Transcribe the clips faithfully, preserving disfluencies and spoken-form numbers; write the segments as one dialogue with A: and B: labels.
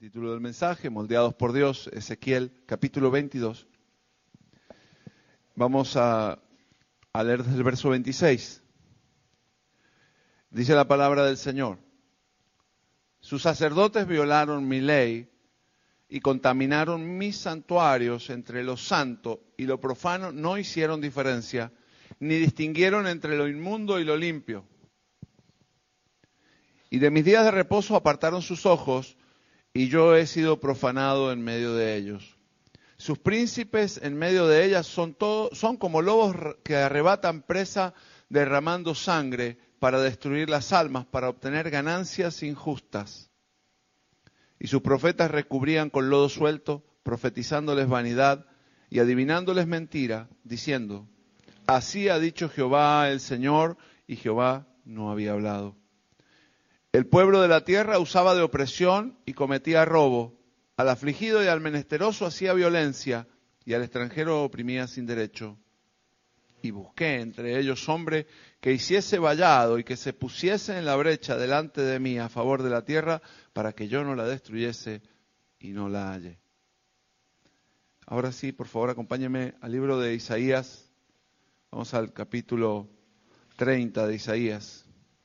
A: Título del mensaje, Moldeados por Dios, Ezequiel, capítulo veintidós. Vamos a, a leer desde el verso veintiséis. Dice la palabra del Señor: sus sacerdotes violaron mi ley y contaminaron mis santuarios. Entre lo santo y lo profano no hicieron diferencia, ni distinguieron entre lo inmundo y lo limpio. Y de mis días de reposo apartaron sus ojos, y yo he sido profanado en medio de ellos. Sus príncipes en medio de ellas son, todo, son como lobos que arrebatan presa derramando sangre para destruir las almas, para obtener ganancias injustas. Y sus profetas recubrían con lodo suelto, profetizándoles vanidad y adivinándoles mentira, diciendo: así ha dicho Jehová el Señor, y Jehová no había hablado. El pueblo de la tierra usaba de opresión y cometía robo. Al afligido y al menesteroso hacía violencia, y al extranjero oprimía sin derecho. Y busqué entre ellos hombre que hiciese vallado y que se pusiese en la brecha delante de mí a favor de la tierra, para que yo no la destruyese y no la hallé. Ahora sí, por favor, acompáñenme al libro de Isaías. Vamos al capítulo treinta de Isaías.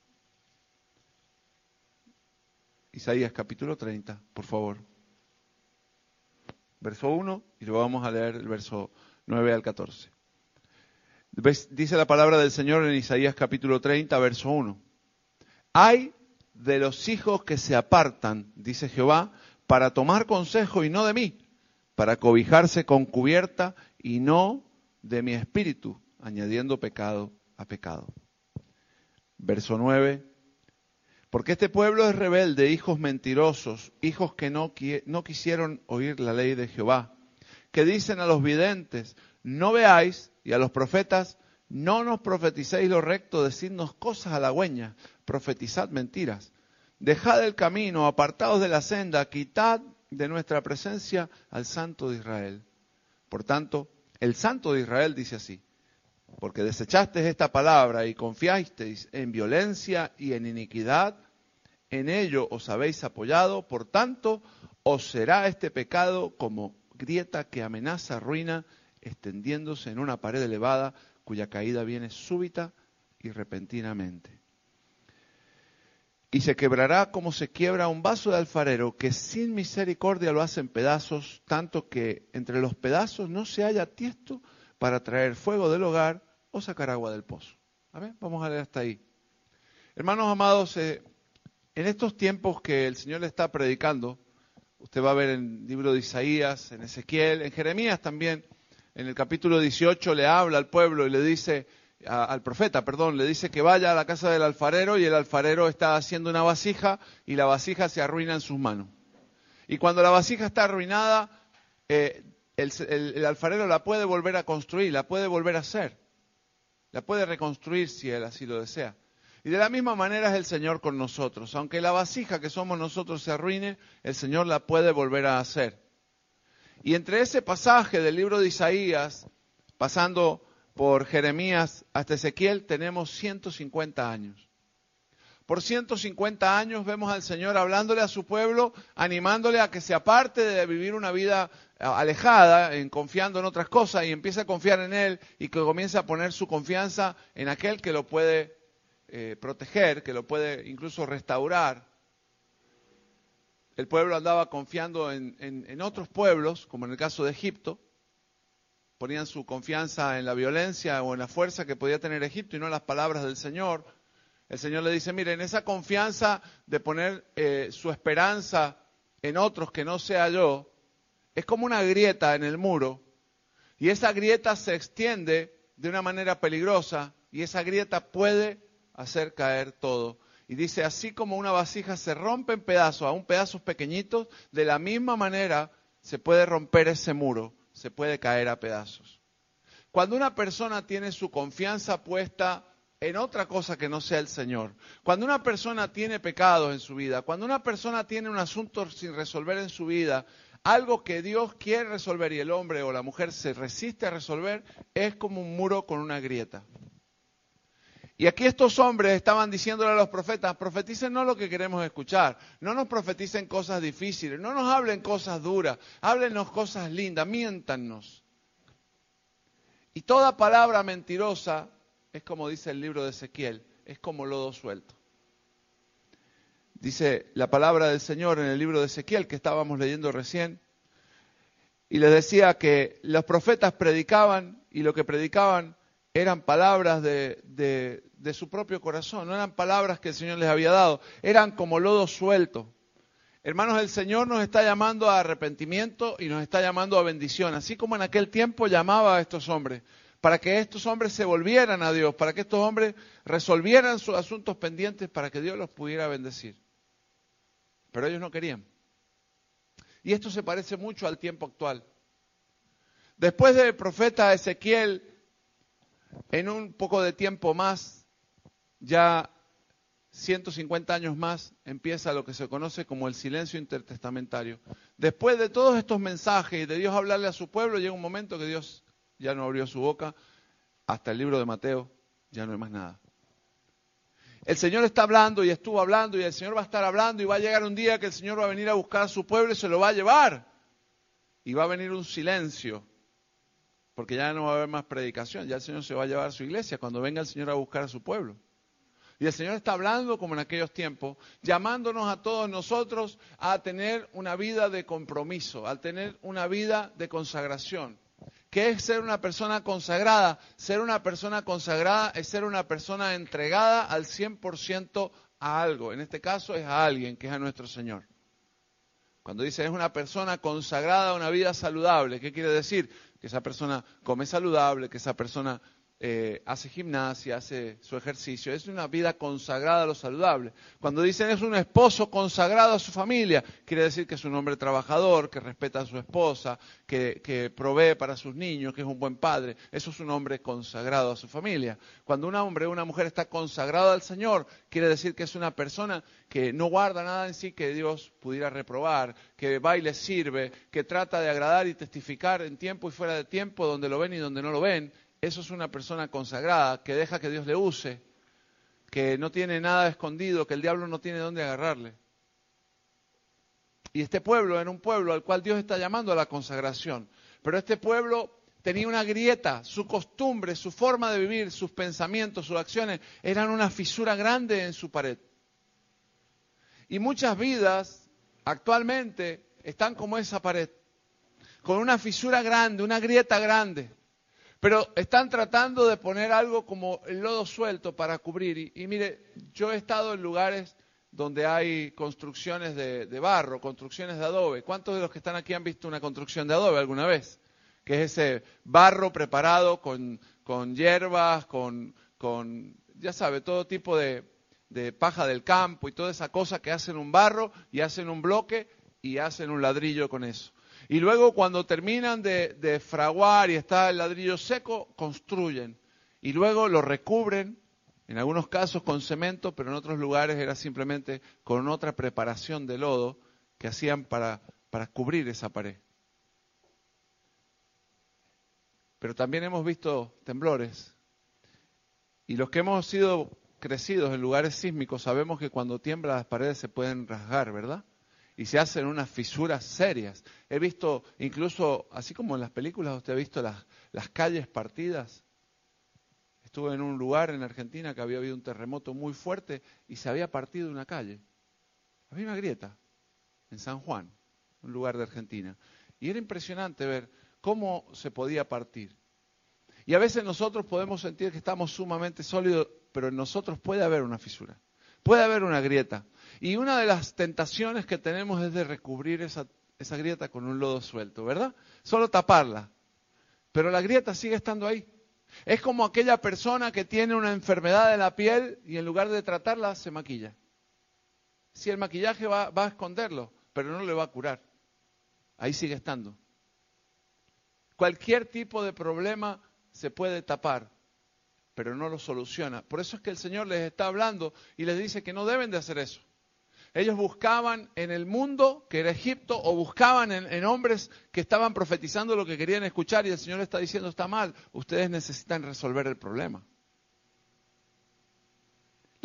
A: Isaías capítulo treinta, por favor. Verso uno, y luego vamos a leer el verso nueve al catorce. Dice la palabra del Señor en Isaías capítulo treinta, verso uno. Ay de los hijos que se apartan, dice Jehová, para tomar consejo y no de mí, para cobijarse con cubierta y no de mi espíritu, añadiendo pecado a pecado. Verso nueve. Porque este pueblo es rebelde, hijos mentirosos, hijos que no, no quisieron oír la ley de Jehová, que dicen a los videntes: no veáis, y a los profetas: no nos profeticéis lo recto, decidnos cosas halagüeñas, profetizad mentiras. Dejad el camino, apartaos de la senda, quitad de nuestra presencia al Santo de Israel. Por tanto, el Santo de Israel dice así: porque desechasteis esta palabra y confiasteis en violencia y en iniquidad, en ello os habéis apoyado, por tanto, os será este pecado como grieta que amenaza ruina, extendiéndose en una pared elevada, cuya caída viene súbita y repentinamente. Y se quebrará como se quiebra un vaso de alfarero, que sin misericordia lo hace en pedazos, tanto que entre los pedazos no se halla tiesto para traer fuego del hogar o sacar agua del pozo. A ver, vamos a leer hasta ahí. Hermanos amados, eh, en estos tiempos que el Señor le está predicando, usted va a ver en el libro de Isaías, en Ezequiel, en Jeremías también, en el capítulo dieciocho le habla al pueblo y le dice, a, al profeta, perdón, le dice que vaya a la casa del alfarero, y el alfarero está haciendo una vasija y la vasija se arruina en sus manos. Y cuando la vasija está arruinada, eh, el, el, el alfarero la puede volver a construir, la puede volver a hacer, la puede reconstruir si él así lo desea. Y de la misma manera es el Señor con nosotros. Aunque la vasija que somos nosotros se arruine, el Señor la puede volver a hacer. Y entre ese pasaje del libro de Isaías, pasando por Jeremías hasta Ezequiel, tenemos ciento cincuenta años. Por ciento cincuenta años vemos al Señor hablándole a su pueblo, animándole a que se aparte de vivir una vida alejada, en confiando en otras cosas, y empiece a confiar en Él, y que comience a poner su confianza en aquel que lo puede eh, proteger, que lo puede incluso restaurar. El pueblo andaba confiando en, en, en otros pueblos, como en el caso de Egipto. Ponían su confianza en la violencia o en la fuerza que podía tener Egipto y no en las palabras del Señor. El Señor le dice, miren, esa confianza de poner eh, su esperanza en otros que no sea yo, es como una grieta en el muro, y esa grieta se extiende de una manera peligrosa, y esa grieta puede hacer caer todo. Y dice, así como una vasija se rompe en pedazos, aún pedazos pequeñitos, de la misma manera se puede romper ese muro, se puede caer a pedazos. Cuando una persona tiene su confianza puesta en otra cosa que no sea el Señor, cuando una persona tiene pecados en su vida, cuando una persona tiene un asunto sin resolver en su vida, algo que Dios quiere resolver y el hombre o la mujer se resiste a resolver, es como un muro con una grieta. Y aquí estos hombres estaban diciéndole a los profetas, profeticen no lo que queremos escuchar, no nos profeticen cosas difíciles, no nos hablen cosas duras, háblenos cosas lindas, miéntanos. Y toda palabra mentirosa es como dice el libro de Ezequiel, es como lodo suelto. Dice la palabra del Señor en el libro de Ezequiel que estábamos leyendo recién, y les decía que los profetas predicaban y lo que predicaban eran palabras de, de, de su propio corazón, no eran palabras que el Señor les había dado, eran como lodo suelto. Hermanos, el Señor nos está llamando a arrepentimiento y nos está llamando a bendición, así como en aquel tiempo llamaba a estos hombres, para que estos hombres se volvieran a Dios, para que estos hombres resolvieran sus asuntos pendientes, para que Dios los pudiera bendecir. Pero ellos no querían. Y esto se parece mucho al tiempo actual. Después del profeta Ezequiel, en un poco de tiempo más, ya ciento cincuenta años más, empieza lo que se conoce como el silencio intertestamentario. Después de todos estos mensajes y de Dios hablarle a su pueblo, llega un momento que Dios ya no abrió su boca, hasta el libro de Mateo, ya no hay más nada. El Señor está hablando y estuvo hablando y el Señor va a estar hablando y va a llegar un día que el Señor va a venir a buscar a su pueblo y se lo va a llevar. Y va a venir un silencio. Porque ya no va a haber más predicación, ya el Señor se va a llevar a su iglesia cuando venga el Señor a buscar a su pueblo. Y el Señor está hablando como en aquellos tiempos, llamándonos a todos nosotros a tener una vida de compromiso, a tener una vida de consagración. ¿Qué es ser una persona consagrada? Ser una persona consagrada es ser una persona entregada al cien por ciento a algo. En este caso es a alguien, que es a nuestro Señor. Cuando dice es una persona consagrada a una vida saludable, ¿qué quiere decir? Que esa persona come saludable, que esa persona eh, hace gimnasia, hace su ejercicio. Es una vida consagrada a lo saludable. Cuando dicen es un esposo consagrado a su familia, quiere decir que es un hombre trabajador, que respeta a su esposa, que, que provee para sus niños, que es un buen padre. Eso es un hombre consagrado a su familia. Cuando un hombre o una mujer está consagrado al Señor, quiere decir que es una persona que no guarda nada en sí que Dios pudiera reprobar, que va y le sirve, que trata de agradar y testificar en tiempo y fuera de tiempo, donde lo ven y donde no lo ven. Eso es una persona consagrada, que deja que Dios le use, que no tiene nada escondido, que el diablo no tiene dónde agarrarle. Y este pueblo era un pueblo al cual Dios está llamando a la consagración. Pero este pueblo tenía una grieta, su costumbre, su forma de vivir, sus pensamientos, sus acciones, eran una fisura grande en su pared. Y muchas vidas actualmente están como esa pared, con una fisura grande, una grieta grande. Pero están tratando de poner algo como el lodo suelto para cubrir. Y, y mire, yo he estado en lugares donde hay construcciones de, de barro, construcciones de adobe. ¿Cuántos de los que están aquí han visto una construcción de adobe alguna vez? Que es ese barro preparado con, con hierbas, con, con, ya sabe, todo tipo de, de paja del campo y toda esa cosa que hacen un barro y hacen un bloque y hacen un ladrillo con eso. Y luego cuando terminan de, de fraguar y está el ladrillo seco, construyen. Y luego lo recubren, en algunos casos con cemento, pero en otros lugares era simplemente con otra preparación de lodo que hacían para, para cubrir esa pared. Pero también hemos visto temblores. Y los que hemos sido crecidos en lugares sísmicos sabemos que cuando tiembla las paredes se pueden rasgar, ¿verdad? Y se hacen unas fisuras serias. He visto, incluso, así como en las películas, usted ha visto las, las calles partidas. Estuve en un lugar en Argentina que había habido un terremoto muy fuerte y se había partido una calle. Había una grieta en San Juan, un lugar de Argentina. Y era impresionante ver cómo se podía partir. Y a veces nosotros podemos sentir que estamos sumamente sólidos, pero en nosotros puede haber una fisura, puede haber una grieta. Y una de las tentaciones que tenemos es de recubrir esa, esa grieta con un lodo suelto, ¿verdad? Solo taparla. Pero la grieta sigue estando ahí. Es como aquella persona que tiene una enfermedad de la piel y en lugar de tratarla se maquilla. Si el maquillaje va, va a esconderlo, pero no le va a curar. Ahí sigue estando. Cualquier tipo de problema se puede tapar, pero no lo soluciona. Por eso es que el Señor les está hablando y les dice que no deben de hacer eso. Ellos buscaban en el mundo, que era Egipto, o buscaban en, en hombres que estaban profetizando lo que querían escuchar y el Señor está diciendo está mal. Ustedes necesitan resolver el problema.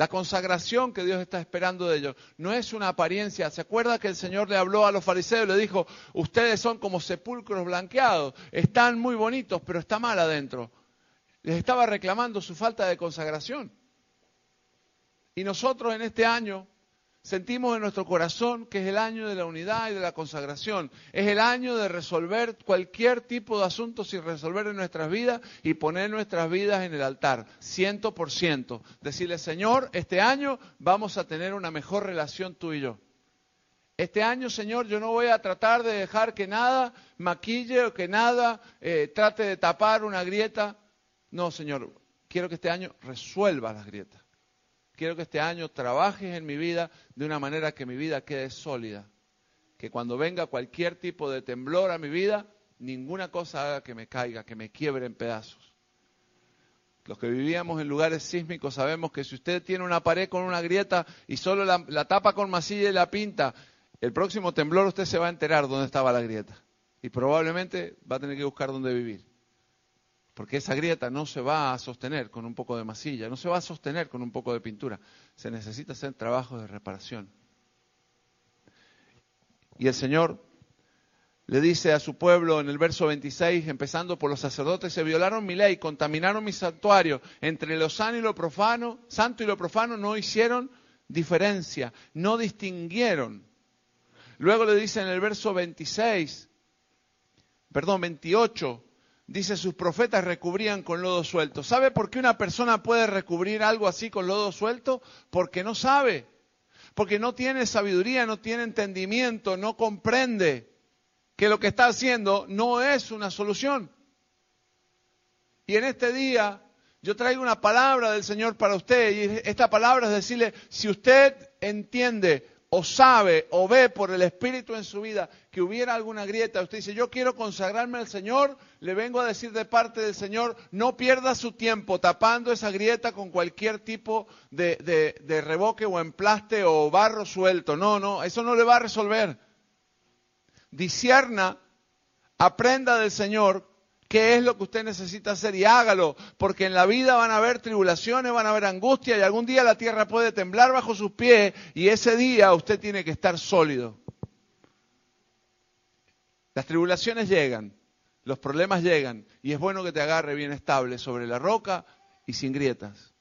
A: La consagración que Dios está esperando de ellos no es una apariencia. ¿Se acuerda que el Señor le habló a los fariseos y le dijo, ustedes son como sepulcros blanqueados, están muy bonitos, pero está mal adentro? Les estaba reclamando su falta de consagración. Y nosotros en este año sentimos en nuestro corazón que es el año de la unidad y de la consagración. Es el año de resolver cualquier tipo de asunto sin resolver en nuestras vidas y poner nuestras vidas en el altar, ciento por ciento. Decirle, Señor, este año vamos a tener una mejor relación tú y yo. Este año, Señor, yo no voy a tratar de dejar que nada maquille o que nada eh, trate de tapar una grieta. No, Señor, quiero que este año resuelva las grietas. Quiero que este año trabajes en mi vida de una manera que mi vida quede sólida. Que cuando venga cualquier tipo de temblor a mi vida, ninguna cosa haga que me caiga, que me quiebre en pedazos. Los que vivíamos en lugares sísmicos sabemos que si usted tiene una pared con una grieta y solo la, la tapa con masilla y la pinta, el próximo temblor usted se va a enterar dónde estaba la grieta. Y probablemente va a tener que buscar dónde vivir. Porque esa grieta no se va a sostener con un poco de masilla, no se va a sostener con un poco de pintura. Se necesita hacer trabajos de reparación. Y el Señor le dice a su pueblo en el verso veintiséis, empezando por los sacerdotes, se violaron mi ley, contaminaron mi santuario. Entre lo sano y lo profano, santo y lo profano no hicieron diferencia, no distinguieron. Luego le dice en el verso veintiséis, perdón, veintiocho, dice, sus profetas recubrían con lodo suelto. ¿Sabe por qué una persona puede recubrir algo así con lodo suelto? Porque no sabe, porque no tiene sabiduría, no tiene entendimiento, no comprende que lo que está haciendo no es una solución. Y en este día yo traigo una palabra del Señor para usted, y esta palabra es decirle, si usted entiende o sabe o ve por el Espíritu en su vida que hubiera alguna grieta, usted dice, yo quiero consagrarme al Señor, le vengo a decir de parte del Señor, no pierda su tiempo tapando esa grieta con cualquier tipo de, de, de revoque o emplaste o barro suelto. No, no, eso no le va a resolver. Discierna, aprenda del Señor qué es lo que usted necesita hacer y hágalo, porque en la vida van a haber tribulaciones, van a haber angustia y algún día la tierra puede temblar bajo sus pies y ese día usted tiene que estar sólido. Las tribulaciones llegan, los problemas llegan y es bueno que te agarre bien estable sobre la roca y sin grietas.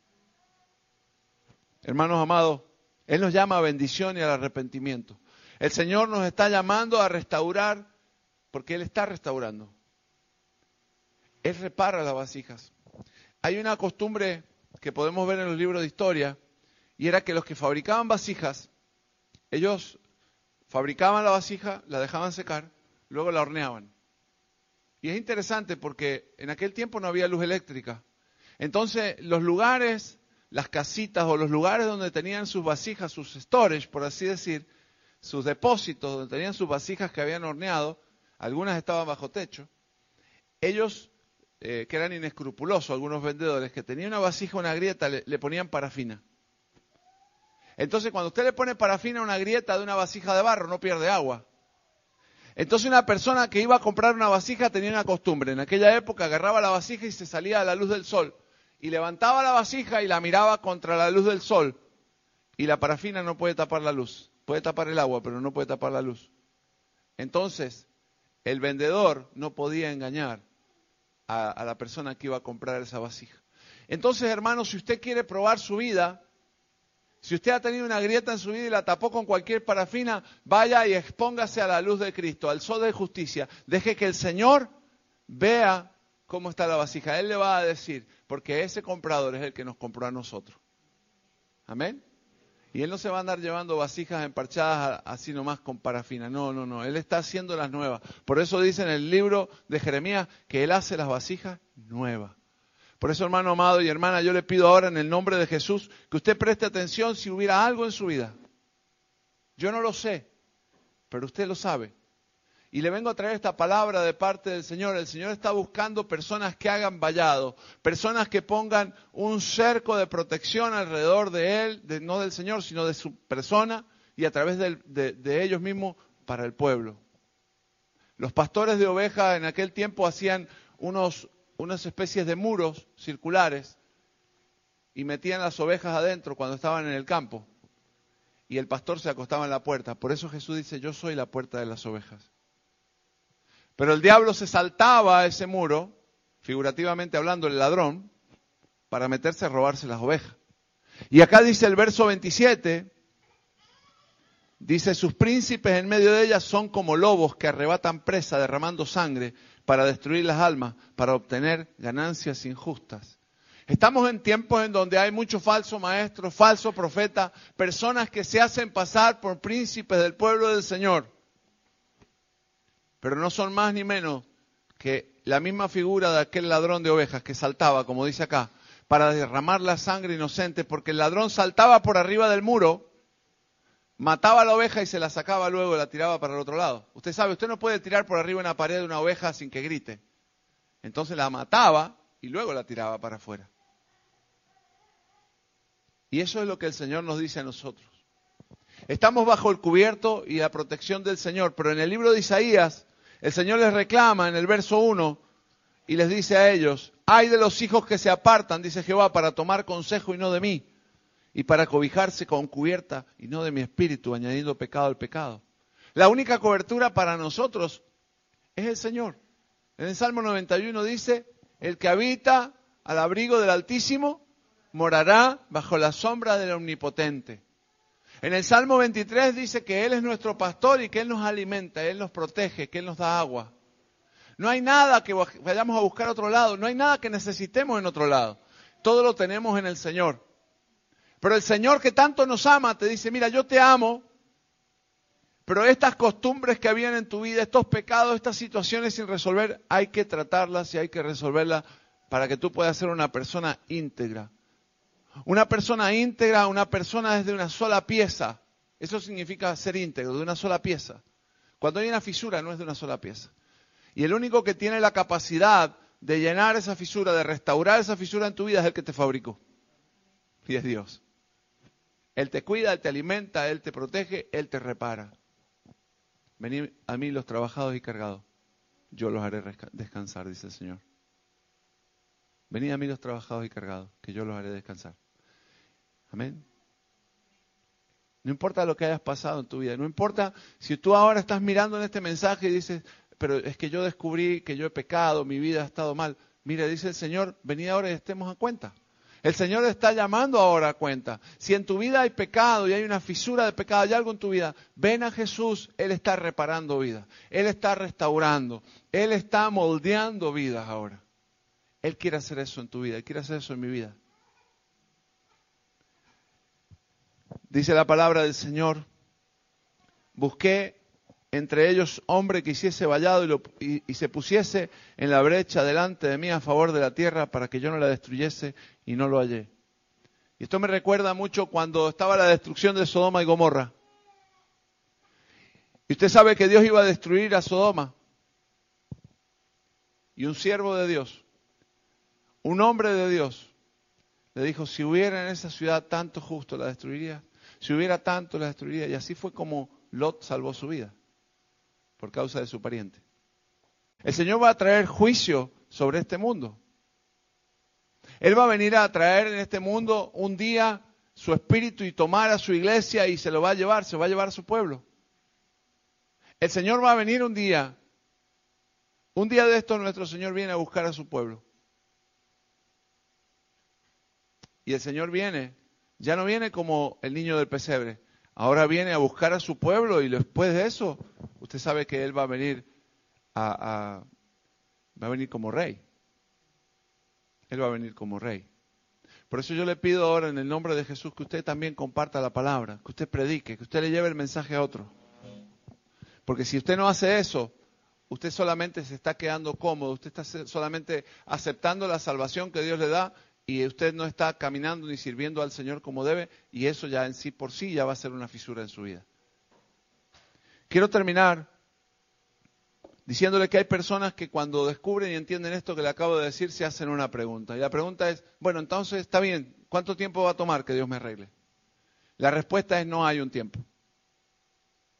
A: Hermanos amados, Él nos llama a bendición y al arrepentimiento. El Señor nos está llamando a restaurar porque Él está restaurando. Él repara las vasijas. Hay una costumbre que podemos ver en los libros de historia, y era que los que fabricaban vasijas, ellos fabricaban la vasija, la dejaban secar, luego la horneaban. Y es interesante porque en aquel tiempo no había luz eléctrica. Entonces los lugares, las casitas o los lugares donde tenían sus vasijas, sus storage, por así decir, sus depósitos donde tenían sus vasijas que habían horneado, algunas estaban bajo techo, ellos... Eh, que eran inescrupulosos, algunos vendedores, que tenían una vasija, una grieta, le, le ponían parafina. Entonces, cuando usted le pone parafina a una grieta de una vasija de barro, no pierde agua. Entonces, una persona que iba a comprar una vasija tenía una costumbre. En aquella época agarraba la vasija y se salía a la luz del sol. Y levantaba la vasija y la miraba contra la luz del sol. Y la parafina no puede tapar la luz. Puede tapar el agua, pero no puede tapar la luz. Entonces, el vendedor no podía engañar A, a la persona que iba a comprar esa vasija. Entonces, hermanos, si usted quiere probar su vida, si usted ha tenido una grieta en su vida y la tapó con cualquier parafina, vaya y expóngase a la luz de Cristo, al sol de justicia. Deje que el Señor vea cómo está la vasija. Él le va a decir, porque ese comprador es el que nos compró a nosotros. Amén. Y Él no se va a andar llevando vasijas emparchadas así nomás con parafina. No, no, no. Él está haciendo las nuevas. Por eso dice en el libro de Jeremías que Él hace las vasijas nuevas. Por eso, hermano amado y hermana, yo le pido ahora en el nombre de Jesús que usted preste atención si hubiera algo en su vida. Yo no lo sé, pero usted lo sabe. Y le vengo a traer esta palabra de parte del Señor. El Señor está buscando personas que hagan vallado, personas que pongan un cerco de protección alrededor de Él, de, no del Señor, sino de su persona y a través de, de, de ellos mismos para el pueblo. Los pastores de ovejas en aquel tiempo hacían unos, unas especies de muros circulares y metían las ovejas adentro cuando estaban en el campo. Y el pastor se acostaba en la puerta. Por eso Jesús dice, yo soy la puerta de las ovejas. Pero el diablo se saltaba a ese muro, figurativamente hablando, el ladrón, para meterse a robarse las ovejas. Y acá dice el verso veintisiete, dice, sus príncipes en medio de ellas son como lobos que arrebatan presa derramando sangre para destruir las almas, para obtener ganancias injustas. Estamos en tiempos en donde hay muchos falsos maestros, falsos profetas, personas que se hacen pasar por príncipes del pueblo del Señor. Pero no son más ni menos que la misma figura de aquel ladrón de ovejas que saltaba, como dice acá, para derramar la sangre inocente, porque el ladrón saltaba por arriba del muro, mataba a la oveja y se la sacaba luego y la tiraba para el otro lado. Usted sabe, usted no puede tirar por arriba una pared de una oveja sin que grite. Entonces la mataba y luego la tiraba para afuera. Y eso es lo que el Señor nos dice a nosotros. Estamos bajo el cubierto y la protección del Señor, pero en el libro de Isaías, el Señor les reclama en el verso uno y les dice a ellos, ay de los hijos que se apartan, dice Jehová, para tomar consejo y no de mí, y para cobijarse con cubierta y no de mi espíritu, añadiendo pecado al pecado. La única cobertura para nosotros es el Señor. En el Salmo noventa y uno dice, el que habita al abrigo del Altísimo morará bajo la sombra del Omnipotente. En el Salmo veintitrés dice que Él es nuestro pastor y que Él nos alimenta, Él nos protege, que Él nos da agua. No hay nada que vayamos a buscar a otro lado, no hay nada que necesitemos en otro lado. Todo lo tenemos en el Señor. Pero el Señor que tanto nos ama te dice, mira, yo te amo, pero estas costumbres que habían en tu vida, estos pecados, estas situaciones sin resolver, hay que tratarlas y hay que resolverlas para que tú puedas ser una persona íntegra. Una persona íntegra, una persona es de una sola pieza. Eso significa ser íntegro, de una sola pieza. Cuando hay una fisura no es de una sola pieza. Y el único que tiene la capacidad de llenar esa fisura, de restaurar esa fisura en tu vida es el que te fabricó. Y es Dios. Él te cuida, Él te alimenta, Él te protege, Él te repara. Venid a mí los trabajados y cargados, yo los haré descansar, dice el Señor. Venid a mí los trabajados y cargados, que yo los haré descansar. Amén. No importa lo que hayas pasado en tu vida, no importa si tú ahora estás mirando en este mensaje y dices, pero es que yo descubrí que yo he pecado, mi vida ha estado mal. Mire, dice el Señor, venid ahora y estemos a cuenta. El Señor está llamando ahora a cuenta. Si en tu vida hay pecado y hay una fisura de pecado, hay algo en tu vida, ven a Jesús, Él está reparando vida. Él está restaurando. Él está moldeando vidas ahora. Él quiere hacer eso en tu vida, Él quiere hacer eso en mi vida. Dice la palabra del Señor, busqué entre ellos hombre que hiciese vallado y, lo, y, y se pusiese en la brecha delante de mí a favor de la tierra para que yo no la destruyese y no lo hallé. Y esto me recuerda mucho cuando estaba la destrucción de Sodoma y Gomorra. Y usted sabe que Dios iba a destruir a Sodoma. Y un siervo de Dios, un hombre de Dios, le dijo, si hubiera en esa ciudad tanto justo, la destruiría. Si hubiera tanto, la destruiría. Y así fue como Lot salvó su vida, por causa de su pariente. El Señor va a traer juicio sobre este mundo. Él va a venir a traer en este mundo un día su espíritu y tomar a su iglesia y se lo va a llevar, se va a llevar a su pueblo. El Señor va a venir un día, un día de estos nuestro Señor viene a buscar a su pueblo. Y el Señor viene, ya no viene como el niño del pesebre, ahora viene a buscar a su pueblo y después de eso, usted sabe que Él va a venir a, a va a venir como rey. Él va a venir como rey. Por eso yo le pido ahora en el nombre de Jesús que usted también comparta la palabra, que usted predique, que usted le lleve el mensaje a otro. Porque si usted no hace eso, usted solamente se está quedando cómodo, usted está solamente aceptando la salvación que Dios le da y usted no está caminando ni sirviendo al Señor como debe, y eso ya en sí por sí ya va a ser una fisura en su vida. Quiero terminar diciéndole que hay personas que cuando descubren y entienden esto que le acabo de decir, se hacen una pregunta. Y la pregunta es, bueno, entonces está bien, ¿cuánto tiempo va a tomar que Dios me arregle? La respuesta es no hay un tiempo.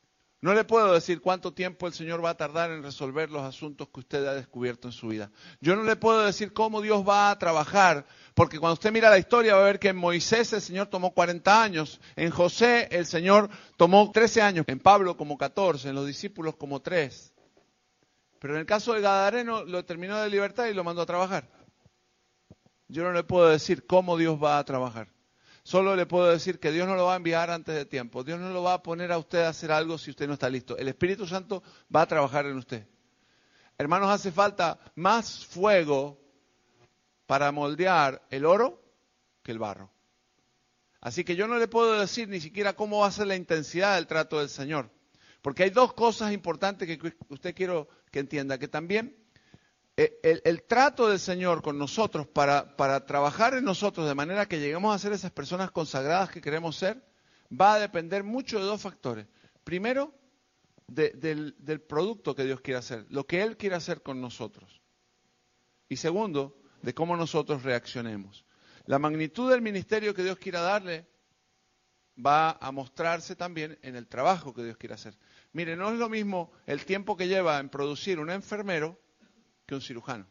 A: No le puedo decir cuánto tiempo el Señor va a tardar en resolver los asuntos que usted ha descubierto en su vida. Yo no le puedo decir cómo Dios va a trabajar, porque cuando usted mira la historia va a ver que en Moisés el Señor tomó cuarenta años, en José el Señor tomó trece años, en Pablo como catorce, en los discípulos como tres. Pero en el caso del Gadareno lo terminó de libertad y lo mandó a trabajar. Yo no le puedo decir cómo Dios va a trabajar. Solo le puedo decir que Dios no lo va a enviar antes de tiempo. Dios no lo va a poner a usted a hacer algo si usted no está listo. El Espíritu Santo va a trabajar en usted. Hermanos, hace falta más fuego para moldear el oro que el barro. Así que yo no le puedo decir ni siquiera cómo va a ser la intensidad del trato del Señor. Porque hay dos cosas importantes que usted quiero que entienda. Que también El, el trato del Señor con nosotros para, para trabajar en nosotros de manera que lleguemos a ser esas personas consagradas que queremos ser, va a depender mucho de dos factores. Primero, de, del, del producto que Dios quiere hacer, lo que Él quiere hacer con nosotros. Y segundo, de cómo nosotros reaccionemos. La magnitud del ministerio que Dios quiera darle va a mostrarse también en el trabajo que Dios quiere hacer. Mire, no es lo mismo el tiempo que lleva en producir un enfermero que un cirujano.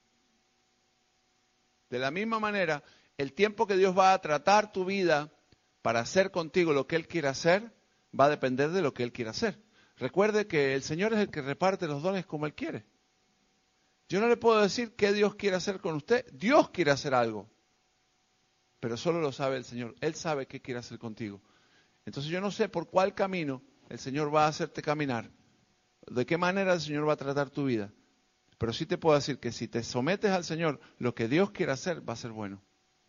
A: De la misma manera, el tiempo que Dios va a tratar tu vida para hacer contigo lo que Él quiere hacer, va a depender de lo que Él quiere hacer. Recuerde que el Señor es el que reparte los dones como Él quiere. Yo no le puedo decir qué Dios quiere hacer con usted. Dios quiere hacer algo, pero solo lo sabe el Señor. Él sabe qué quiere hacer contigo. Entonces yo no sé por cuál camino el Señor va a hacerte caminar, de qué manera el Señor va a tratar tu vida. Pero sí te puedo decir que si te sometes al Señor, lo que Dios quiere hacer va a ser bueno.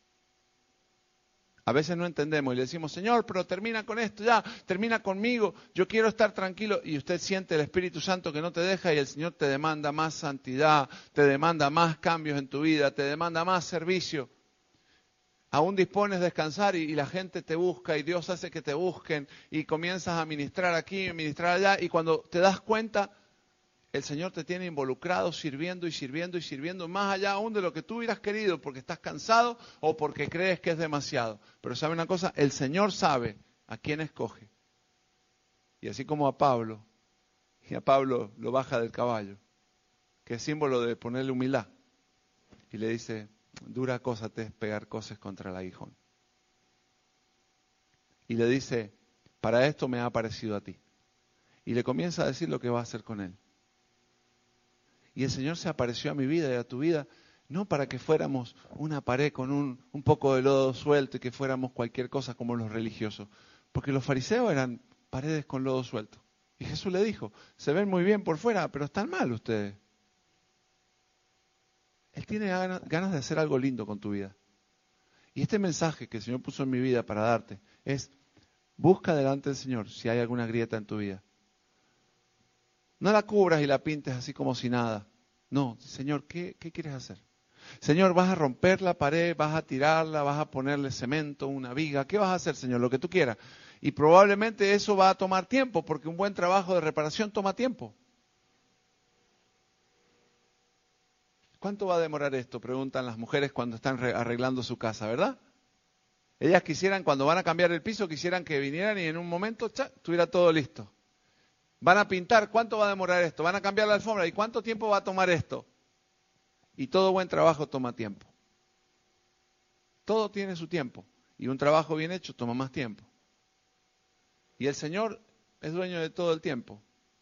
A: A veces no entendemos y le decimos, Señor, pero termina con esto ya, termina conmigo, yo quiero estar tranquilo. Y usted siente el Espíritu Santo que no te deja y el Señor te demanda más santidad, te demanda más cambios en tu vida, te demanda más servicio. Aún dispones de descansar y, y la gente te busca y Dios hace que te busquen y comienzas a ministrar aquí, a ministrar allá y cuando te das cuenta, el Señor te tiene involucrado, sirviendo y sirviendo y sirviendo, más allá aún de lo que tú hubieras querido, porque estás cansado o porque crees que es demasiado. Pero ¿sabe una cosa? El Señor sabe a quién escoge. Y así como a Pablo, y a Pablo lo baja del caballo, que es símbolo de ponerle humildad, y le dice, dura cosa te es pegar cosas contra el aguijón. Y le dice, para esto me ha aparecido a ti. Y le comienza a decir lo que va a hacer con él. Y el Señor se apareció a mi vida y a tu vida, no para que fuéramos una pared con un, un poco de lodo suelto y que fuéramos cualquier cosa como los religiosos. Porque los fariseos eran paredes con lodo suelto. Y Jesús le dijo, se ven muy bien por fuera, pero están mal ustedes. Él tiene ganas de hacer algo lindo con tu vida. Y este mensaje que el Señor puso en mi vida para darte es, busca delante del Señor si hay alguna grieta en tu vida. No la cubras y la pintes así como si nada. No, Señor, ¿qué, qué quieres hacer? Señor, ¿vas a romper la pared? ¿Vas a tirarla? ¿Vas a ponerle cemento, una viga? ¿Qué vas a hacer, Señor? Lo que tú quieras. Y probablemente eso va a tomar tiempo, porque un buen trabajo de reparación toma tiempo. ¿Cuánto va a demorar esto? Preguntan las mujeres cuando están arreglando su casa, ¿verdad? Ellas quisieran, cuando van a cambiar el piso, quisieran que vinieran y en un momento, ¡cha!, estuviera todo listo. Van a pintar, ¿cuánto va a demorar esto? Van a cambiar la alfombra, ¿y cuánto tiempo va a tomar esto? Y todo buen trabajo toma tiempo. Todo tiene su tiempo. Y un trabajo bien hecho toma más tiempo. Y el Señor es dueño de todo el tiempo.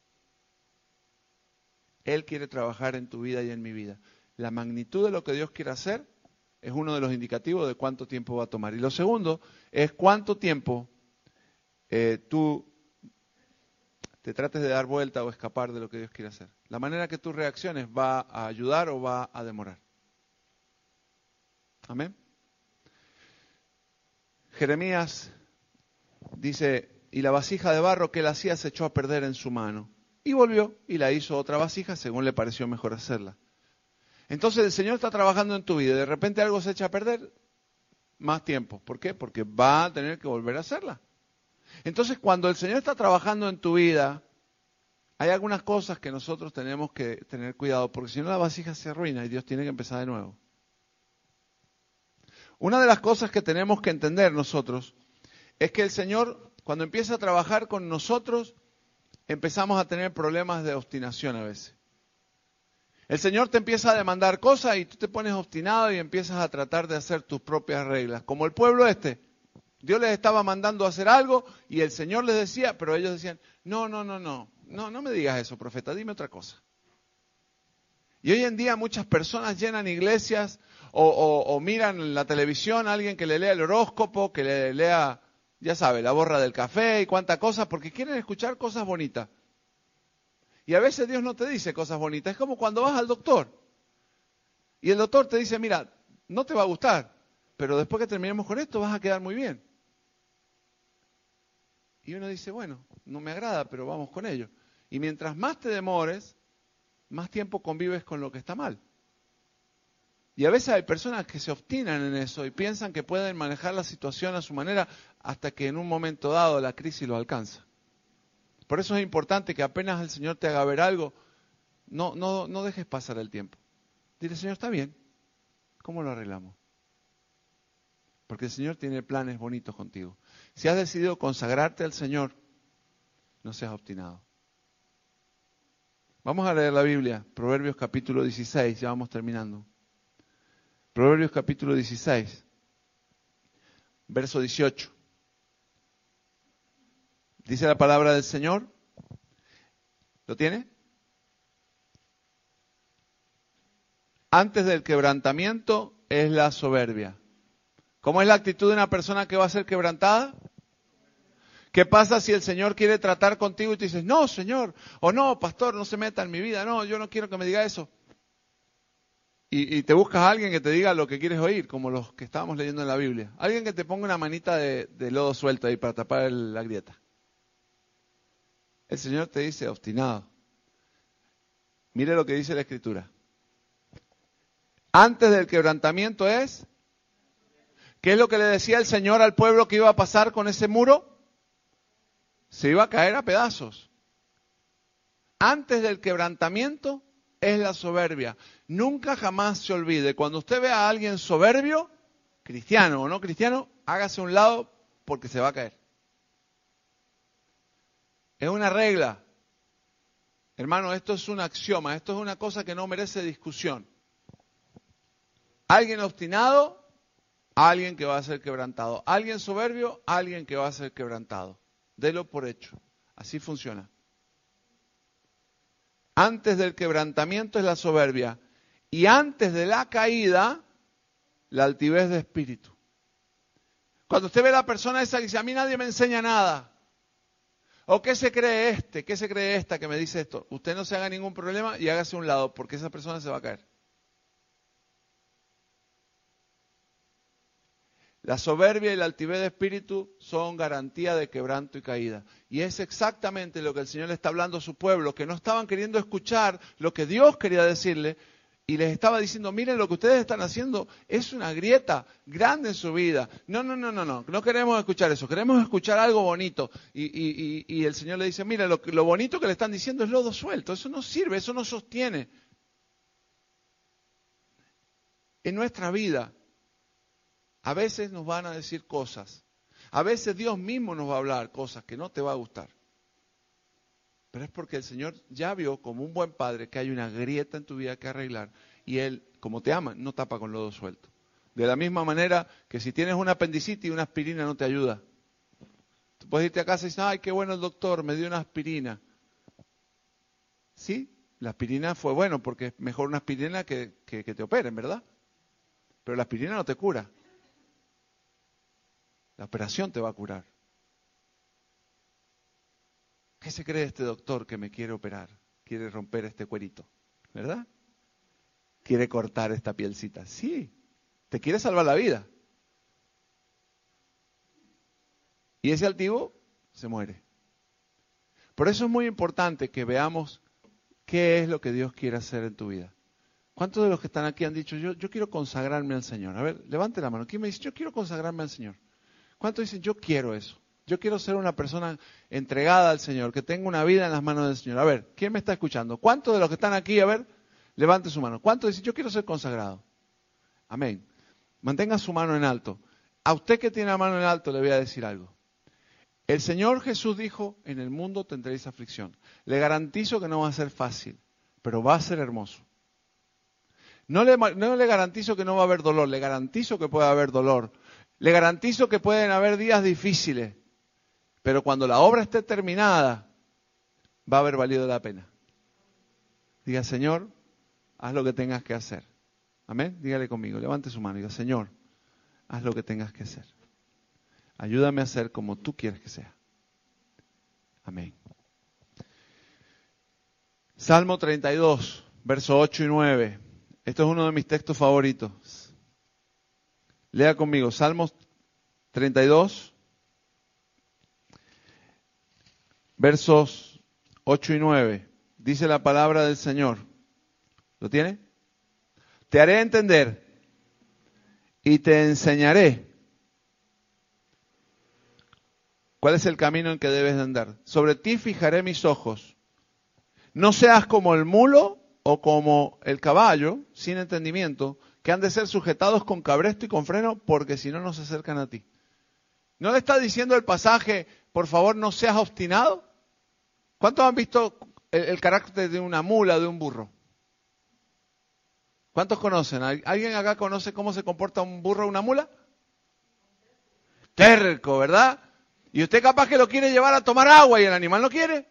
A: Él quiere trabajar en tu vida y en mi vida. La magnitud de lo que Dios quiere hacer es uno de los indicativos de cuánto tiempo va a tomar. Y lo segundo es cuánto tiempo eh, tú te trates de dar vuelta o escapar de lo que Dios quiere hacer. La manera que tú reacciones va a ayudar o va a demorar. Amén. Jeremías dice, y la vasija de barro que él hacía se echó a perder en su mano. Y volvió y la hizo otra vasija según le pareció mejor hacerla. Entonces el Señor está trabajando en tu vida y de repente algo se echa a perder, más tiempo. ¿Por qué? Porque va a tener que volver a hacerla. Entonces cuando el Señor está trabajando en tu vida, hay algunas cosas que nosotros tenemos que tener cuidado, porque si no la vasija se arruina y Dios tiene que empezar de nuevo. Una de las cosas que tenemos que entender nosotros es que el Señor, cuando empieza a trabajar con nosotros, empezamos a tener problemas de obstinación a veces. El Señor te empieza a demandar cosas y tú te pones obstinado y empiezas a tratar de hacer tus propias reglas. Como el pueblo este. Dios les estaba mandando a hacer algo y el Señor les decía, pero ellos decían, no, no, no, no, no, no me digas eso, profeta, dime otra cosa. Y hoy en día muchas personas llenan iglesias o, o, o miran en la televisión a alguien que le lea el horóscopo, que le lea, ya sabe, la borra del café y cuánta cosa, porque quieren escuchar cosas bonitas. Y a veces Dios no te dice cosas bonitas. Es como cuando vas al doctor. Y el doctor te dice, mira, no te va a gustar, pero después que terminemos con esto vas a quedar muy bien. Y uno dice, bueno, no me agrada, pero vamos con ello. Y mientras más te demores, más tiempo convives con lo que está mal. Y a veces hay personas que se obstinan en eso y piensan que pueden manejar la situación a su manera hasta que en un momento dado la crisis los alcanza. Por eso es importante que apenas el Señor te haga ver algo, no, no, no dejes pasar el tiempo. Dile, Señor, está bien, ¿cómo lo arreglamos? Porque el Señor tiene planes bonitos contigo. Si has decidido consagrarte al Señor, no seas obstinado. Vamos a leer la Biblia, Proverbios capítulo dieciséis, ya vamos terminando. Proverbios capítulo dieciséis, verso dieciocho. Dice la palabra del Señor. ¿Lo tiene? Antes del quebrantamiento es la soberbia. ¿Cómo es la actitud de una persona que va a ser quebrantada? ¿Qué pasa si el Señor quiere tratar contigo y tú dices, no, Señor, o no, pastor, no se meta en mi vida, no, yo no quiero que me diga eso? Y, y te buscas a alguien que te diga lo que quieres oír, como los que estábamos leyendo en la Biblia. Alguien que te ponga una manita de, de lodo suelto ahí para tapar el, la grieta. El Señor te dice, obstinado. Mire lo que dice la Escritura. Antes del quebrantamiento es... ¿Qué es lo que le decía el Señor al pueblo que iba a pasar con ese muro? Se iba a caer a pedazos. Antes del quebrantamiento es la soberbia. Nunca jamás se olvide, cuando usted vea a alguien soberbio, cristiano o no cristiano, hágase a un lado porque se va a caer. Es una regla. Hermano, esto es un axioma, esto es una cosa que no merece discusión. Alguien obstinado, alguien que va a ser quebrantado. Alguien soberbio, alguien que va a ser quebrantado. Delo por hecho. Así funciona. Antes del quebrantamiento es la soberbia. Y antes de la caída, la altivez de espíritu. Cuando usted ve a la persona esa que dice, a mí nadie me enseña nada. ¿O qué se cree este? ¿Qué se cree esta que me dice esto? Usted no se haga ningún problema y hágase a un lado, porque esa persona se va a caer. La soberbia y la altivez de espíritu son garantía de quebranto y caída. Y es exactamente lo que el Señor le está hablando a su pueblo, que no estaban queriendo escuchar lo que Dios quería decirle, y les estaba diciendo, miren lo que ustedes están haciendo es una grieta grande en su vida. No, no, no, no, no, no queremos escuchar eso, queremos escuchar algo bonito. Y, y, y, y el Señor le dice, mira, lo, lo bonito que le están diciendo es lodo suelto, eso no sirve, eso no sostiene. En nuestra vida, a veces nos van a decir cosas, a veces Dios mismo nos va a hablar cosas que no te va a gustar. Pero es porque el Señor ya vio como un buen padre que hay una grieta en tu vida que arreglar y Él, como te ama, no tapa con lodo suelto. De la misma manera que si tienes una apendicitis y una aspirina no te ayuda. Tú puedes irte a casa y decir, ay, qué bueno el doctor, me dio una aspirina. Sí, la aspirina fue bueno porque es mejor una aspirina que, que, que te operen, ¿verdad? Pero la aspirina no te cura. La operación te va a curar. ¿Qué se cree este doctor que me quiere operar? Quiere romper este cuerito, ¿verdad? Quiere cortar esta pielcita. Sí, te quiere salvar la vida. Y ese altivo se muere. Por eso es muy importante que veamos qué es lo que Dios quiere hacer en tu vida. ¿Cuántos de los que están aquí han dicho, yo, yo quiero consagrarme al Señor? A ver, levante la mano. ¿Quién me dice, yo quiero consagrarme al Señor? ¿Cuántos dicen, yo quiero eso? Yo quiero ser una persona entregada al Señor, que tenga una vida en las manos del Señor. A ver, ¿quién me está escuchando? ¿Cuántos de los que están aquí, a ver, levante su mano? ¿Cuántos dicen, yo quiero ser consagrado? Amén. Mantenga su mano en alto. A usted que tiene la mano en alto le voy a decir algo. El Señor Jesús dijo, en el mundo tendréis aflicción. Le garantizo que no va a ser fácil, pero va a ser hermoso. No le, no le garantizo que no va a haber dolor, le garantizo que puede haber dolor. Le garantizo que pueden haber días difíciles, pero cuando la obra esté terminada, va a haber valido la pena. Diga, Señor, haz lo que tengas que hacer. Amén. Dígale conmigo, levante su mano y diga, Señor, haz lo que tengas que hacer. Ayúdame a hacer como tú quieres que sea. Amén. Salmo treinta y dos, versos ocho y nueve. Esto es uno de mis textos favoritos. Lea conmigo, Salmos treinta y dos, versos ocho y nueve. Dice la palabra del Señor. ¿Lo tiene? Te haré entender y te enseñaré cuál es el camino en que debes de andar. Sobre ti fijaré mis ojos. No seas como el mulo o como el caballo, sin entendimiento, que han de ser sujetados con cabresto y con freno, porque si no, no se acercan a ti. ¿No le está diciendo el pasaje, por favor, no seas obstinado? ¿Cuántos han visto el, el carácter de una mula, de un burro? ¿Cuántos conocen? ¿Alguien acá conoce cómo se comporta un burro o una mula? Terco, ¿verdad? Y usted capaz que lo quiere llevar a tomar agua y el animal no quiere.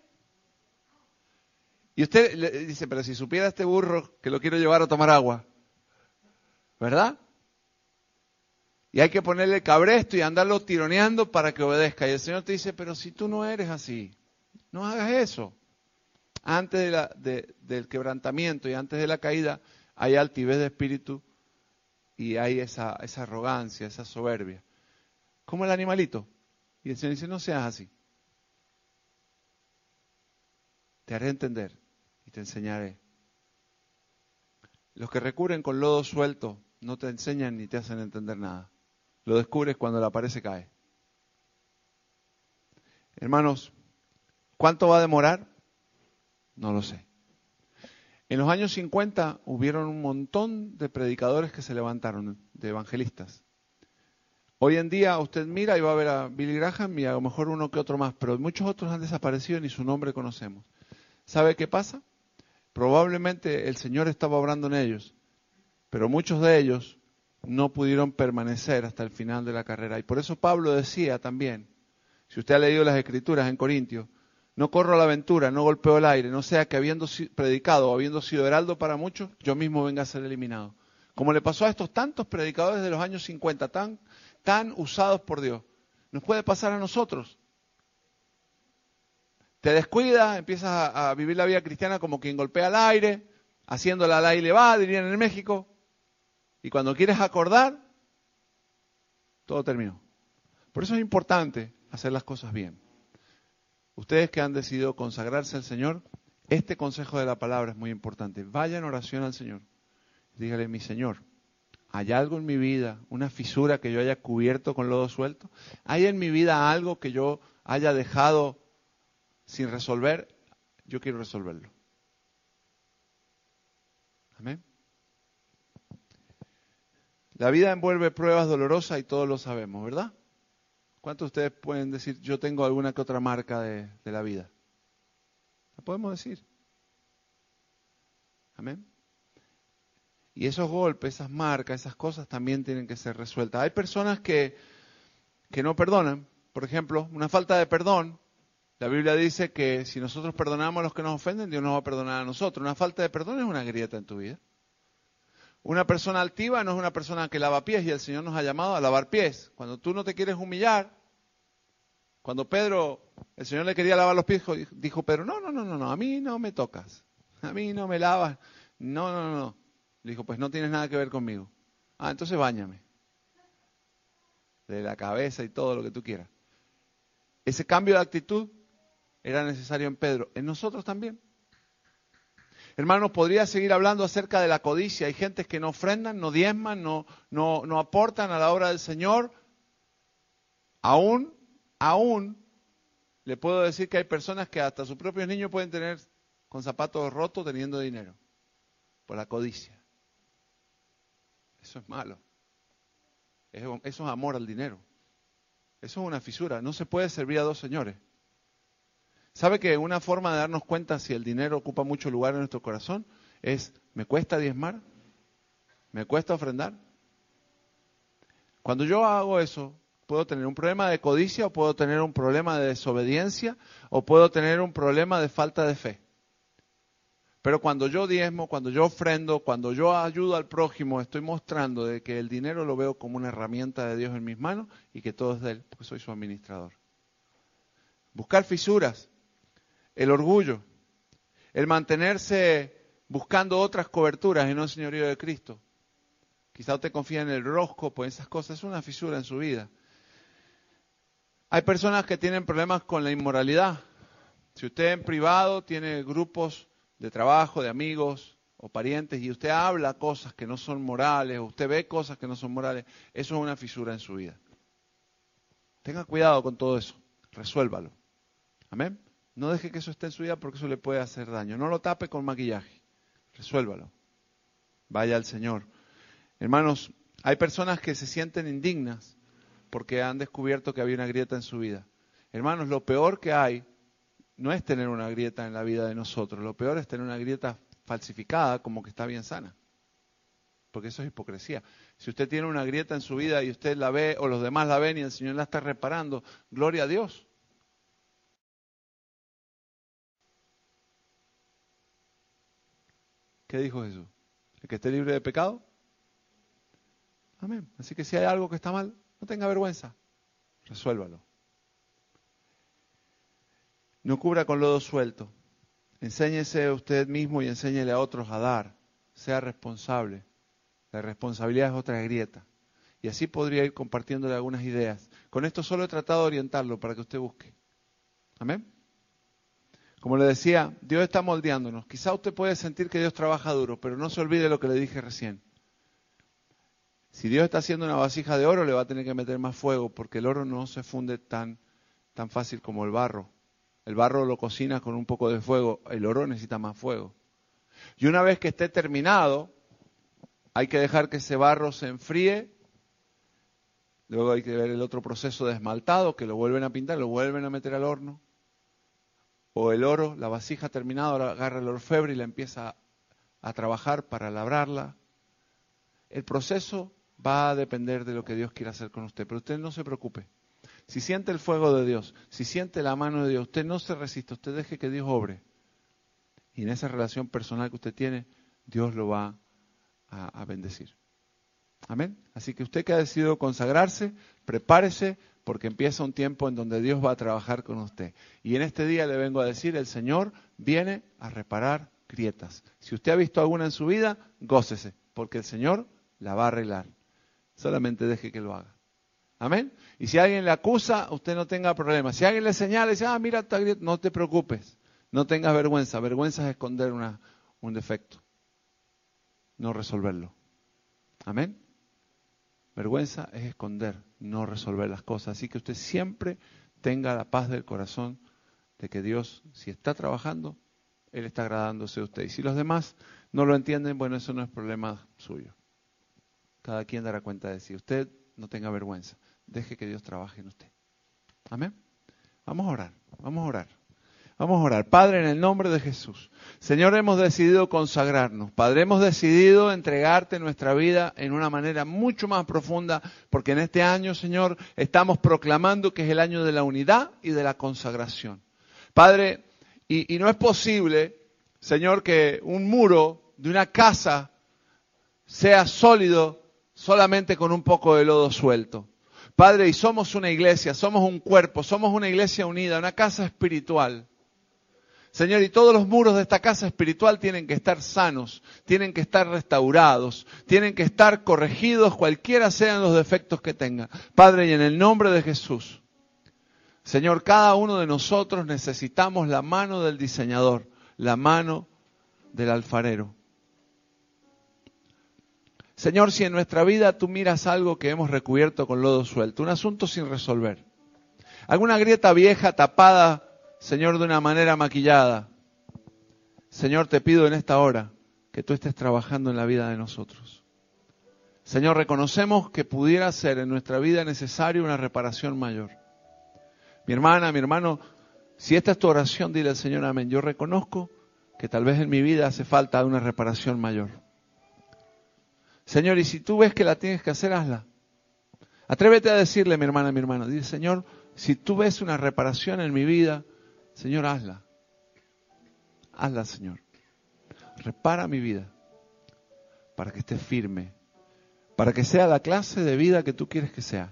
A: Y usted le dice, pero si supiera este burro que lo quiero llevar a tomar agua, ¿verdad? Y hay que ponerle cabresto y andarlo tironeando para que obedezca. Y el Señor te dice, pero si tú no eres así, no hagas eso. Antes de la, de, del quebrantamiento y antes de la caída hay altivez de espíritu y hay esa, esa arrogancia, esa soberbia. Como el animalito. Y el Señor dice, no seas así. Te haré entender y te enseñaré. Los que recurren con lodo suelto no te enseñan ni te hacen entender nada. Lo descubres cuando la pared se cae. Hermanos, ¿cuánto va a demorar? No lo sé. En los años cincuenta hubieron un montón de predicadores que se levantaron, de evangelistas. Hoy en día usted mira y va a ver a Billy Graham y a lo mejor uno que otro más, pero muchos otros han desaparecido y ni su nombre conocemos. ¿Sabe qué pasa? Probablemente el Señor estaba obrando en ellos, pero muchos de ellos no pudieron permanecer hasta el final de la carrera. Y por eso Pablo decía también, si usted ha leído las Escrituras en Corintios, no corro a la aventura, no golpeo el aire, no sea que habiendo predicado o habiendo sido heraldo para muchos, yo mismo venga a ser eliminado. Como le pasó a estos tantos predicadores de los años cincuenta, tan, tan usados por Dios. Nos puede pasar a nosotros. Te descuidas, empiezas a, a vivir la vida cristiana como quien golpea al aire, haciéndola al aire va, dirían en México. Y cuando quieres acordar, todo terminó. Por eso es importante hacer las cosas bien. Ustedes que han decidido consagrarse al Señor, este consejo de la palabra es muy importante. Vaya en oración al Señor. Dígale, mi Señor, ¿hay algo en mi vida, una fisura que yo haya cubierto con lodo suelto? ¿Hay en mi vida algo que yo haya dejado sin resolver? Yo quiero resolverlo. Amén. La vida envuelve pruebas dolorosas y todos lo sabemos, ¿verdad? ¿Cuántos de ustedes pueden decir, yo tengo alguna que otra marca de, de la vida? ¿La podemos decir? Amén. Y esos golpes, esas marcas, esas cosas también tienen que ser resueltas. Hay personas que, que no perdonan. Por ejemplo, una falta de perdón. La Biblia dice que si nosotros perdonamos a los que nos ofenden, Dios nos va a perdonar a nosotros. Una falta de perdón es una grieta en tu vida. Una persona altiva no es una persona que lava pies y el Señor nos ha llamado a lavar pies. Cuando tú no te quieres humillar, cuando Pedro, el Señor le quería lavar los pies, dijo Pedro, no, no, no, no, no, a mí no me tocas, a mí no me lavas, no, no, no, no. Le dijo, pues no tienes nada que ver conmigo. Ah, entonces báñame. De la cabeza y todo lo que tú quieras. Ese cambio de actitud era necesario en Pedro, en nosotros también. Hermanos, podría seguir hablando acerca de la codicia. Hay gentes que no ofrendan, no diezman, no, no, no aportan a la obra del Señor. Aún, aún, le puedo decir que hay personas que hasta sus propios niños pueden tener con zapatos rotos teniendo dinero. Por la codicia. Eso es malo. Eso es amor al dinero. Eso es una fisura. No se puede servir a dos señores. ¿Sabe que una forma de darnos cuenta si el dinero ocupa mucho lugar en nuestro corazón es, ¿me cuesta diezmar? ¿Me cuesta ofrendar? Cuando yo hago eso, puedo tener un problema de codicia, o puedo tener un problema de desobediencia, o puedo tener un problema de falta de fe. Pero cuando yo diezmo, cuando yo ofrendo, cuando yo ayudo al prójimo, estoy mostrando de que el dinero lo veo como una herramienta de Dios en mis manos y que todo es de Él, porque soy su administrador. Buscar fisuras, el orgullo, el mantenerse buscando otras coberturas y no el señorío de Cristo. Quizá usted confía en el horóscopo, en esas cosas, es una fisura en su vida. Hay personas que tienen problemas con la inmoralidad. Si usted en privado tiene grupos de trabajo, de amigos o parientes, y usted habla cosas que no son morales, o usted ve cosas que no son morales, eso es una fisura en su vida. Tenga cuidado con todo eso, resuélvalo. Amén. No deje que eso esté en su vida porque eso le puede hacer daño. No lo tape con maquillaje, resuélvalo. Vaya al Señor. Hermanos, hay personas que se sienten indignas porque han descubierto que había una grieta en su vida. Hermanos, lo peor que hay no es tener una grieta en la vida de nosotros, lo peor es tener una grieta falsificada como que está bien sana. Porque eso es hipocresía. Si usted tiene una grieta en su vida y usted la ve o los demás la ven y el Señor la está reparando, gloria a Dios. ¿Qué dijo Jesús? ¿El que esté libre de pecado? Amén. Así que si hay algo que está mal, no tenga vergüenza, resuélvalo. No cubra con lodo suelto. Enséñese a usted mismo y enséñele a otros a dar. Sea responsable. La responsabilidad es otra grieta. Y así podría ir compartiéndole algunas ideas. Con esto solo he tratado de orientarlo para que usted busque. Amén. Como le decía, Dios está moldeándonos. Quizá usted puede sentir que Dios trabaja duro, pero no se olvide lo que le dije recién. Si Dios está haciendo una vasija de oro, le va a tener que meter más fuego, porque el oro no se funde tan, tan fácil como el barro. El barro lo cocinas con un poco de fuego, el oro necesita más fuego. Y una vez que esté terminado, hay que dejar que ese barro se enfríe. Luego hay que ver el otro proceso de esmaltado, que lo vuelven a pintar, lo vuelven a meter al horno. O el oro, la vasija terminada, ahora agarra el orfebre y la empieza a, a trabajar para labrarla. El proceso va a depender de lo que Dios quiera hacer con usted, pero usted no se preocupe. Si siente el fuego de Dios, si siente la mano de Dios, usted no se resista, usted deje que Dios obre. Y en esa relación personal que usted tiene, Dios lo va a, a bendecir. Amén. Así que usted que ha decidido consagrarse, prepárese porque empieza un tiempo en donde Dios va a trabajar con usted. Y en este día le vengo a decir, el Señor viene a reparar grietas. Si usted ha visto alguna en su vida, gócese, porque el Señor la va a arreglar. Solamente deje que lo haga. Amén. Y si alguien le acusa, usted no tenga problema. Si alguien le señala y dice, ah, mira esta grieta, no te preocupes. No tengas vergüenza. Vergüenza es esconder una, un defecto. No resolverlo. Amén. Vergüenza es esconder, no resolver las cosas. Así que usted siempre tenga la paz del corazón de que Dios, si está trabajando, Él está agradándose de usted. Y si los demás no lo entienden, bueno, eso no es problema suyo. Cada quien dará cuenta de sí. Usted no tenga vergüenza. Deje que Dios trabaje en usted. Amén. Vamos a orar. Vamos a orar. Vamos a orar. Padre, en el nombre de Jesús. Señor, hemos decidido consagrarnos. Padre, hemos decidido entregarte nuestra vida en una manera mucho más profunda, porque en este año, Señor, estamos proclamando que es el año de la unidad y de la consagración. Padre, y, y no es posible, Señor, que un muro de una casa sea sólido solamente con un poco de lodo suelto. Padre, y somos una iglesia, somos un cuerpo, somos una iglesia unida, una casa espiritual. Señor, y todos los muros de esta casa espiritual tienen que estar sanos, tienen que estar restaurados, tienen que estar corregidos, cualquiera sean los defectos que tengan. Padre, y en el nombre de Jesús, Señor, cada uno de nosotros necesitamos la mano del diseñador, la mano del alfarero. Señor, si en nuestra vida tú miras algo que hemos recubierto con lodo suelto, un asunto sin resolver, alguna grieta vieja tapada, Señor, de una manera maquillada, Señor, te pido en esta hora que tú estés trabajando en la vida de nosotros. Señor, reconocemos que pudiera ser en nuestra vida necesaria una reparación mayor. Mi hermana, mi hermano, si esta es tu oración, dile al Señor amén. Yo reconozco que tal vez en mi vida hace falta una reparación mayor. Señor, y si tú ves que la tienes que hacer, hazla. Atrévete a decirle, mi hermana, mi hermano, dile, Señor, si tú ves una reparación en mi vida, Señor, hazla. Hazla, Señor. Repara mi vida para que esté firme, para que sea la clase de vida que tú quieres que sea.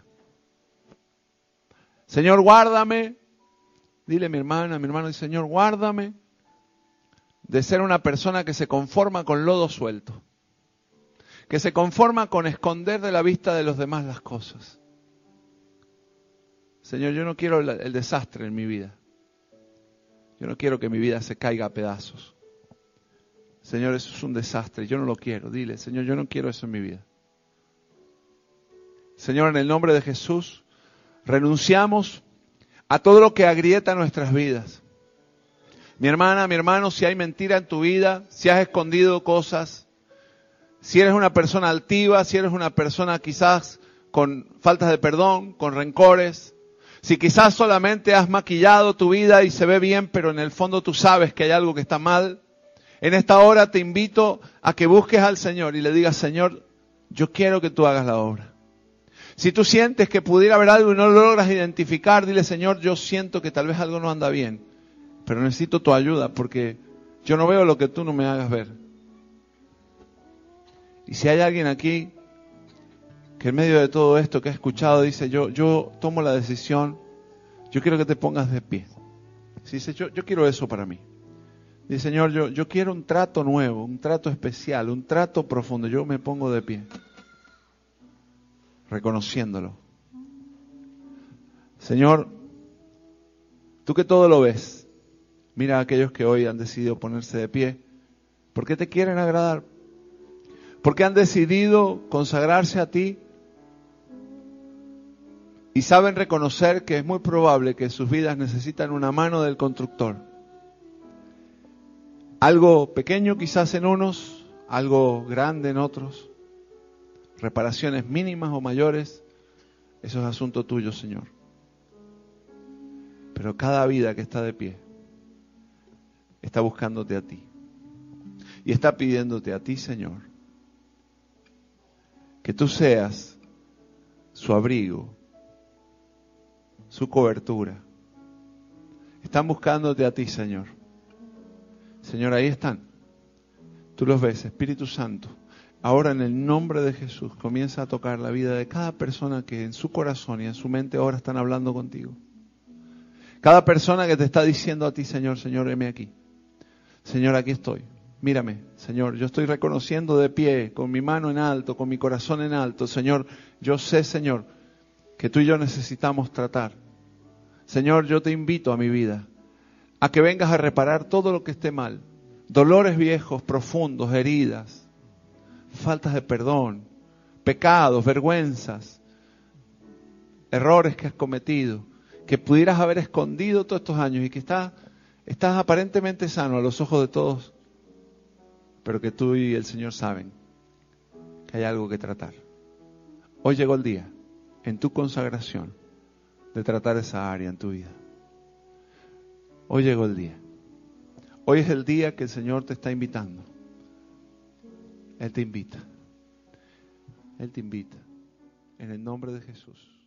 A: Señor, guárdame. Dile, mi hermana, mi hermano, Señor, guárdame de ser una persona que se conforma con lodo suelto, que se conforma con esconder de la vista de los demás las cosas. Señor, yo no quiero el, el desastre en mi vida. Yo no quiero que mi vida se caiga a pedazos. Señor, eso es un desastre, yo no lo quiero. Dile, Señor, yo no quiero eso en mi vida. Señor, en el nombre de Jesús, renunciamos a todo lo que agrieta nuestras vidas. Mi hermana, mi hermano, si hay mentira en tu vida, si has escondido cosas, si eres una persona altiva, si eres una persona quizás con faltas de perdón, con rencores, si quizás solamente has maquillado tu vida y se ve bien, pero en el fondo tú sabes que hay algo que está mal, en esta hora te invito a que busques al Señor y le digas, Señor, yo quiero que tú hagas la obra. Si tú sientes que pudiera haber algo y no lo logras identificar, dile, Señor, yo siento que tal vez algo no anda bien, pero necesito tu ayuda porque yo no veo lo que tú no me hagas ver. Y si hay alguien aquí que en medio de todo esto que ha escuchado dice, yo, yo tomo la decisión, yo quiero que te pongas de pie. Si dice, yo, yo quiero eso para mí. Dice, Señor, yo, yo quiero un trato nuevo, un trato especial, un trato profundo. Yo me pongo de pie, reconociéndolo. Señor, tú que todo lo ves, mira a aquellos que hoy han decidido ponerse de pie. ¿Por qué te quieren agradar? ¿Por qué han decidido consagrarse a ti? Y saben reconocer que es muy probable que sus vidas necesitan una mano del constructor. Algo pequeño quizás en unos, algo grande en otros. Reparaciones mínimas o mayores, eso es asunto tuyo, Señor. Pero cada vida que está de pie está buscándote a ti. Y está pidiéndote a ti, Señor, que tú seas su abrigo, su cobertura. Están buscándote a ti, Señor. Señor, ahí están. Tú los ves, Espíritu Santo. Ahora en el nombre de Jesús comienza a tocar la vida de cada persona que en su corazón y en su mente ahora están hablando contigo. Cada persona que te está diciendo a ti, Señor, Señor, heme aquí. Señor, aquí estoy. Mírame, Señor, yo estoy reconociendo de pie, con mi mano en alto, con mi corazón en alto. Señor, yo sé, Señor, que tú y yo necesitamos tratar. Señor, yo te invito a mi vida, a que vengas a reparar todo lo que esté mal. Dolores viejos, profundos, heridas, faltas de perdón, pecados, vergüenzas, errores que has cometido, que pudieras haber escondido todos estos años y que estás, estás aparentemente sano a los ojos de todos, pero que tú y el Señor saben que hay algo que tratar. Hoy llegó el día, en tu consagración, de tratar esa área en tu vida. Hoy llegó el día. Hoy es el día que el Señor te está invitando. Él te invita. Él te invita. En el nombre de Jesús.